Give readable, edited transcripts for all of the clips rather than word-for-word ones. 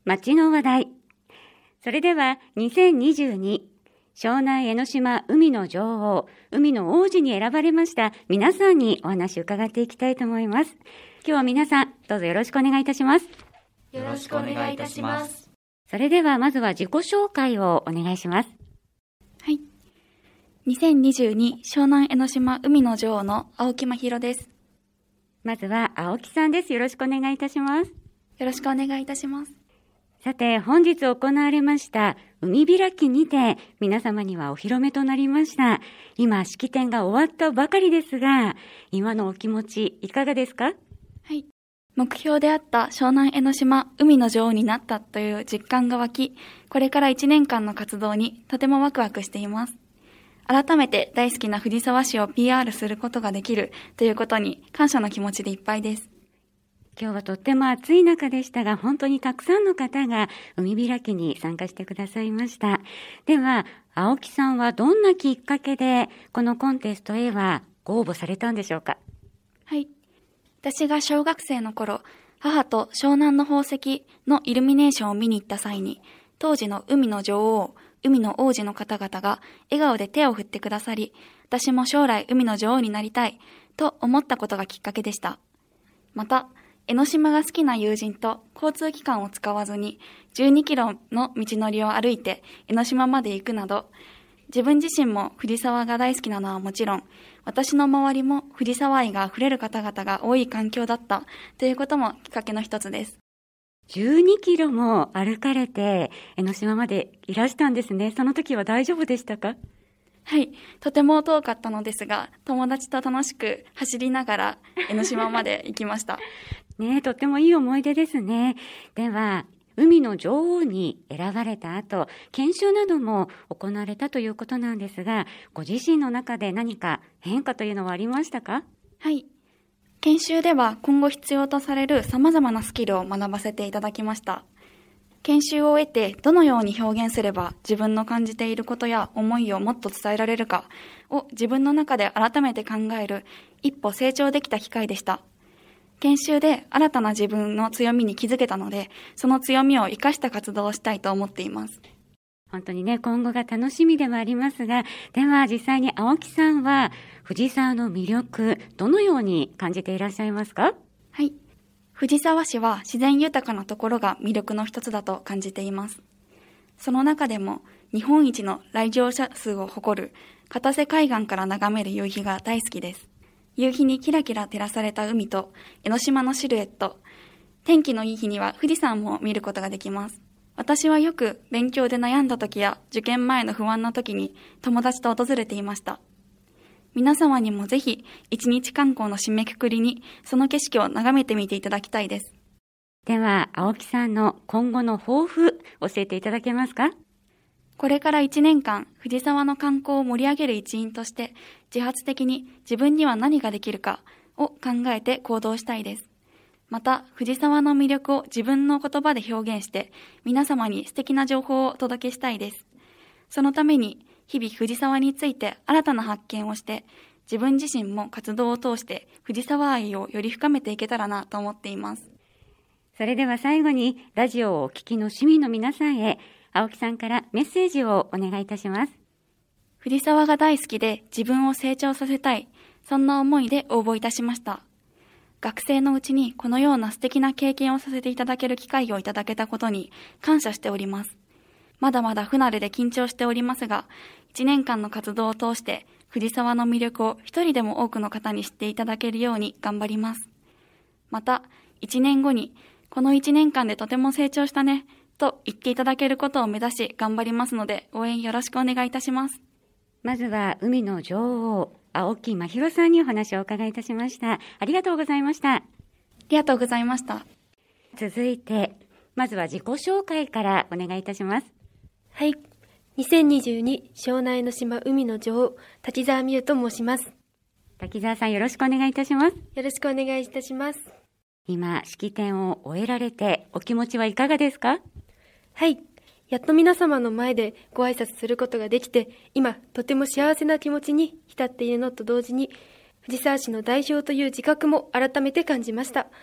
街の話題。それでは2022湘南江ノ島海の女王、海の王子に選ばれました皆さんにお話を伺っていきたいと思います。今日は皆さんどうぞよろしくお願いいたします。 よろしくお願いいたします。 それではまずは自己紹介をお願いします。 はい。2022湘南江ノ島海の女王の青木真弘です。 まずは青木さんです。よろしくお願いいたします。 よろしくお願いいたします。 さて、本日行われました海開きにて皆様にはお披露目となりました。今式典が終わったばかりですが、今のお気持ちいかがですか？ はい。目標であった湘南江ノ島海の女王になったという実感が湧き、これから1年間の活動にとてもワクワクしています。改めて大好きな藤沢市を PR することができるということに感謝の気持ちでいっぱいです。 今日はとっても暑い中でしたが、本当にたくさんの方が海開きに参加してくださいました。では、青木さんはどんなきっかけでこのコンテストへはご応募されたんでしょうか？ はい。私が小学生の頃、母と湘南の宝石のイルミネーションを見に行った際に、当時の海の女王、海の王子の方々が笑顔で手を振ってくださり、私も将来海の女王になりたいと思ったことがきっかけでした。また、江ノ島が好きな友人と交通機関を使わずに12キロの道のりを歩いて江ノ島まで行くなど、自分自身も藤沢が大好きなのはもちろん、私の周りも藤沢愛があふれる方々が多い環境だったということもきっかけの一つです。 12キロも歩かれて江ノ島までいらしたんですね。その時は大丈夫でしたか？ はい、とても遠かったのですが、友達と楽しく走りながら江ノ島まで行きました。 ねえ、とってもいい思い出ですね。では、海の女王に選ばれた後、研修なども行われたということなんですが、ご自身の中で何か変化というのはありましたか？ はい。研修では今後必要とされる様々なスキルを学ばせていただきました。研修を得てどのように表現すれば自分の感じていることや思いをもっと伝えられるかを自分の中で改めて考える一歩成長できた機会でした。研修で新たな自分の強みに気づけたので、その強みを生かした活動をしたいと思っています。 本当にね、今後が楽しみではありますが、では実際に青木さんは藤沢の魅力、どのように感じていらっしゃいますか？ はい。藤沢市は自然豊かなところが魅力の一つだと感じています。その中でも日本一の来場者数を誇る片瀬海岸から眺める夕日が大好きです。夕日にキラキラ照らされた海と江ノ島のシルエット、天気のいい日には富士山も見ることができます。私はよく勉強で悩んだ時や受験前の不安な時に友達と訪れていました。皆様にもぜひ一日観光の締めくくりにその景色を眺めてみていただきたいです。 では青木さんの今後の抱負教えていただけますか？ これから1年間、藤沢の観光を盛り上げる一員として、自発的に自分には何ができるかを考えて行動したいです。また、藤沢の魅力を自分の言葉で表現して、皆様に素敵な情報をお届けしたいです。そのために、日々藤沢について新たな発見をして、自分自身も活動を通して藤沢愛をより深めていけたらなと思っています。 それでは最後に、ラジオをお聞きの市民の皆さんへ、青木さんからメッセージをお願いいたします。 藤沢が大好きで自分を成長させたい、そんな思いで応募いたしました。学生のうちにこのような素敵な経験をさせていただける機会をいただけたことに感謝しております。まだまだ不慣れで緊張しておりますが、1年間の活動を通して藤沢の魅力を一人でも多くの方に知っていただけるように頑張ります。また、1年後にこの1年間でとても成長したね、と言っていただけることを目指し頑張りますので応援よろしくお願いいたします。 まずは海の女王、青木真弘さんにお話をお伺いいたしました。ありがとうございました。 ありがとうございました。 続いて、まずは自己紹介からお願いいたします。 はい。2022湘南江ノ島海の女王、滝沢美優と申します。 滝沢さんよろしくお願いいたします。 よろしくお願いいたします。 今、式典を終えられてお気持ちはいかがですか？ はい。やっと皆様の前でご挨拶することができて、今、とても幸せな気持ちに浸っているのと同時に、藤沢市の代表という自覚も改めて感じました。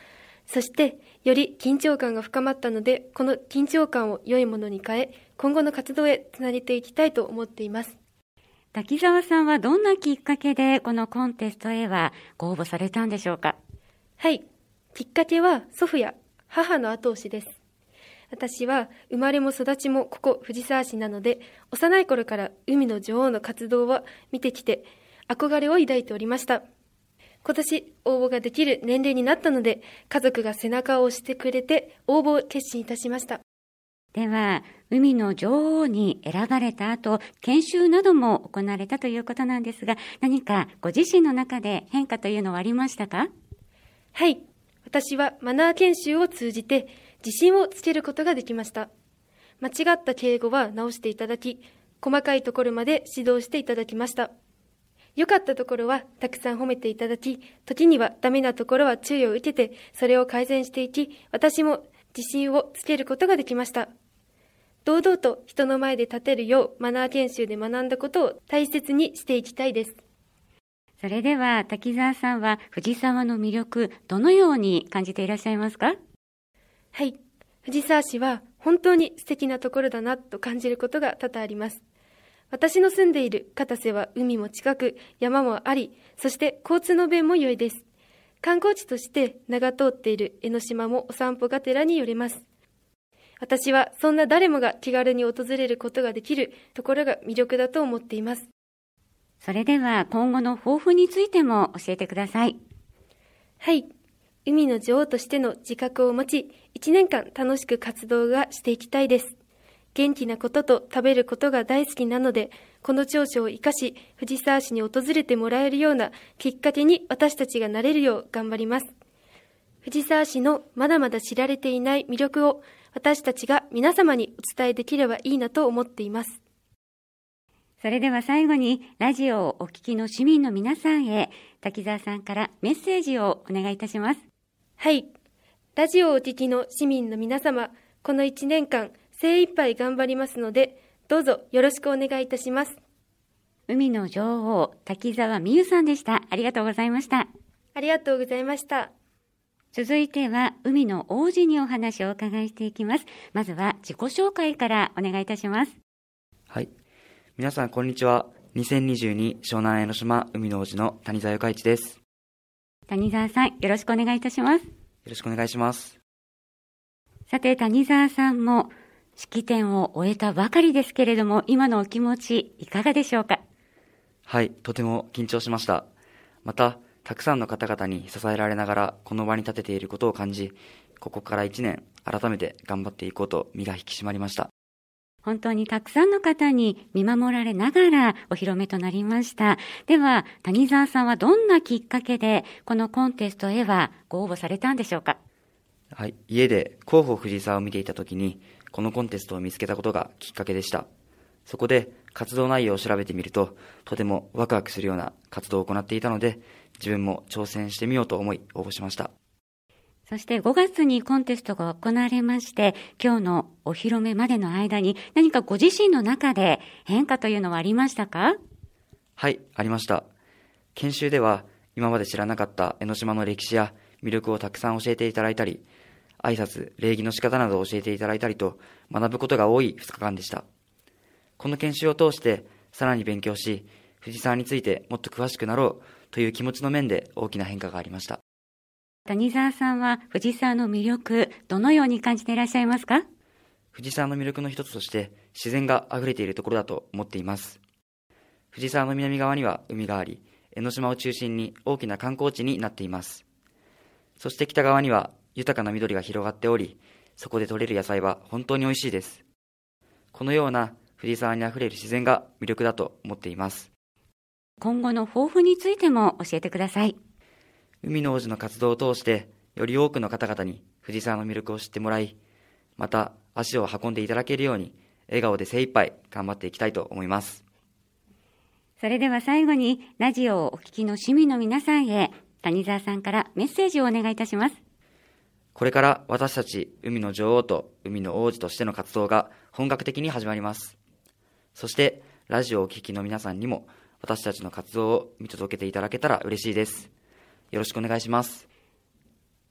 そしてより緊張感が深まったので、この緊張感を良いものに変え、今後の活動へつなげていきたいと思っています。 滝沢さんはどんなきっかけでこのコンテストへはご応募されたんでしょうか？ はい、きっかけは祖父や母の後押しです。私は生まれも育ちもここ藤沢市なので、幼い頃から海の女王の活動を見てきて憧れを抱いておりました。今年応募ができる年齢になったので、家族が背中を押してくれて応募を決心いたしました。 では、海の女王に選ばれた後、研修なども行われたということなんですが、何かご自身の中で変化というのはありましたか？ はい、私はマナー研修を通じて自信をつけることができました。間違った敬語は直していただき、細かいところまで指導していただきました。良かったところはたくさん褒めていただき、時にはダメなところは注意を受けて、それを改善していき、私も自信をつけることができました。堂々と人の前で立てるようマナー研修で学んだことを大切にしていきたいです。 それでは滝沢さんは藤沢の魅力、どのように感じていらっしゃいますか？ はい、藤沢市は本当に素敵なところだなと感じることが多々あります。私の住んでいる片瀬は海も近く、山もあり、そして交通の便も良いです。観光地として名が通っている江ノ島もお散歩がてらに寄れます。私はそんな誰もが気軽に訪れることができるところが魅力だと思っています。 それでは今後の抱負についても教えてください。 はい、海の女王としての自覚を持ち、1年間楽しく活動がしていきたいです。元気なことと食べることが大好きなので、この長所を生かし、藤沢市に訪れてもらえるようなきっかけに私たちがなれるよう頑張ります。藤沢市のまだまだ知られていない魅力を私たちが皆様にお伝えできればいいなと思っています。 それでは最後にラジオをお聞きの市民の皆さんへ、滝沢さんからメッセージをお願いいたします。 はい、ラジオをお聞きの市民の皆様、この1年間精一杯頑張りますので、どうぞよろしくお願いいたします。 海の女王、滝沢美優さんでした。ありがとうございました。 ありがとうございました。 続いては海の王子にお話をお伺いしていきます。まずは自己紹介からお願いいたします。 はい、皆さんこんにちは。2022湘南江ノ島海の王子の谷沢由佳一です。 谷沢さん、よろしくお願いいたします。 よろしくお願いします。 さて、谷沢さんも式典を終えたばかりですけれども、今のお気持ちいかがでしょうか？ はい、とても緊張しました。また、たくさんの方々に支えられながらこの場に立てていることを感じ、ここから1年改めて頑張っていこうと身が引き締まりました。 本当にたくさんの方に見守られながらお披露目となりました。では、谷沢さんはどんなきっかけでこのコンテストへはご応募されたんでしょうか？ はい、家で広報藤沢を見ていたときに、このコンテストを見つけたことがきっかけでした。そこで活動内容を調べてみると、とてもワクワクするような活動を行っていたので、自分も挑戦してみようと思い応募しました。 そして5月にコンテストが行われまして、今日のお披露目までの間に何かご自身の中で変化というのはありましたか？ はい、ありました。研修では今まで知らなかった江ノ島の歴史や魅力をたくさん教えていただいたり、挨拶、礼儀の仕方などを教えていただいたりと学ぶことが多い2日間でした。この研修を通してさらに勉強し、藤沢についてもっと詳しくなろうという気持ちの面で大きな変化がありました。 谷沢さんは藤沢の魅力、どのように感じていらっしゃいますか？ 藤沢の魅力の一つとして自然があふれているところだと思っています。藤沢の南側には海があり、江ノ島を中心に大きな観光地になっています。そして北側には豊かな緑が広がっており、そこで採れる野菜は本当に美味しいです。このような藤沢にあふれる自然が魅力だと思っています。 今後の抱負についても教えてください。 海の王子の活動を通してより多くの方々に藤沢の魅力を知ってもらい、また足を運んでいただけるように笑顔で精一杯頑張っていきたいと思います。 それでは最後にラジオをお聞きの市民の皆さんへ、谷沢さんからメッセージをお願いいたします。 これから私たち海の女王と海の王子としての活動が本格的に始まります。そしてラジオをお聞きの皆さんにも私たちの活動を見届けていただけたら嬉しいです。よろしくお願いします。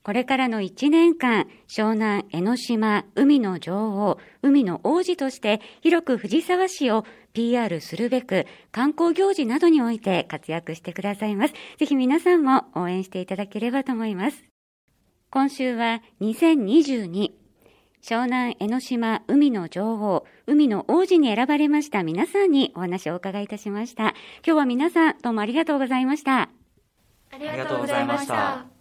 これからの1年間、湘南江ノ島海の女王、海の王子として広く藤沢市を PR するべく観光行事などにおいて活躍してくださいます。ぜひ皆さんも応援していただければと思います。今週は2022湘南江ノ島海の女王、海の王子に選ばれました皆さんにお話をお伺いいたしました。今日は皆さんどうもありがとうございました。 ありがとうございました。